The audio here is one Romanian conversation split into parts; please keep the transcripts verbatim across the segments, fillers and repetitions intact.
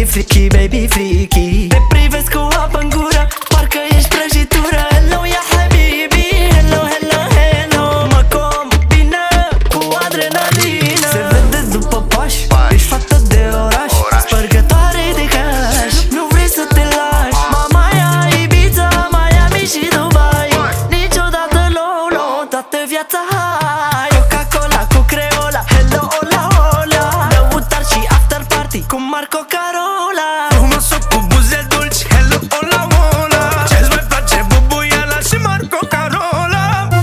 freaky, baby freaky. Te privesc cu apă-n gură, parcă ești prăjitură. Hello, ya habibi, hello, hello, hello. Mă combină cu adrenalină. Se vede după pași, ești fată de oraș, spărgătoare de cash. Nu vrei să te lași, mama ia Ibiza, Miami și Dubai. Niciodată low, low, toată viața high. Coca-Cola cu Creola, hello, hola, hola. Lăutar și after party cu Marco Carola. Frumosul cu buze dulci, hello, hola, hola. Ce-ți mai place bubuiala și Marco Carola.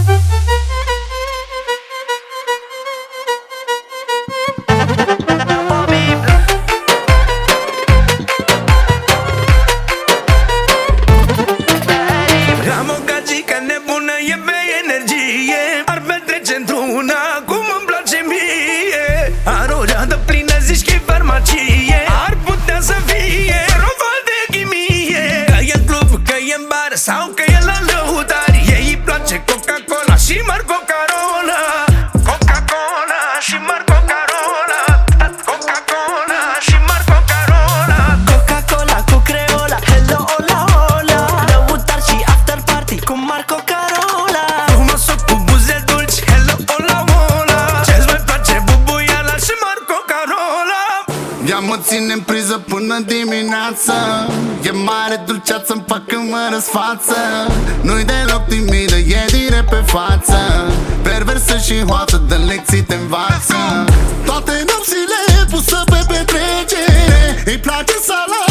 Am o gagică nebună, e pe energie. Ar petrece într-una cum îmi place mie. Are o readă plină, zici că-i farmacie. Ar putea să fie roval de chimie. Că e în club, că e în bar sau că e la lăutari. Ei îi place Coca-Cola și Marco Carola. Coca-Cola și Marco Carola. Coca-Cola și Marco Carola. Coca-Cola cu Creola, hello, hola, hola. Lăutar și after party cu Marco Carola. Frumosul cu buze dulci, hello, hola, hola. Ce-ți mai place bubuiala și Marco Carola. Ea mă ține în priză până dimineață. E mare dulceață-mi fac când mă răsfață. Nu-i deloc timidă, e direct pe față. Perversă și hoață, dă lecții te învață. Toate nopțile pusă pe petrecere. Îi place sala